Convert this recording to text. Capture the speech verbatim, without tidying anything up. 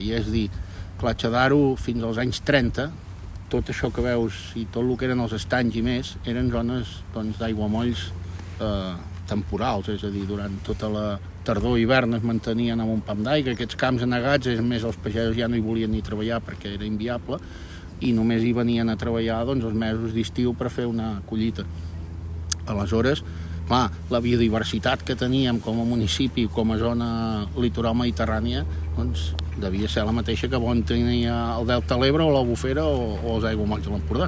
I és dir, Platja d'Aro fins als anys trenta, tot això que veus i tot el que eren els estanys i més, eren zones doncs, d'aiguamolls eh, temporals, és a dir, durant tota la tardor i hivern es mantenien amb un pam d'aigua, aquests camps anegats, és més, els pagesos ja no hi volien ni treballar perquè era inviable, i només hi venien a treballar doncs, els mesos d'estiu per fer una collita. Aleshores, clar, la biodiversitat que teníem com a municipi, com a zona litoral mediterrània, doncs devia ser la mateixa que bon tenia el Delta de l'Ebre o l'Albufera o, o els aiguamolls de l'Empordà.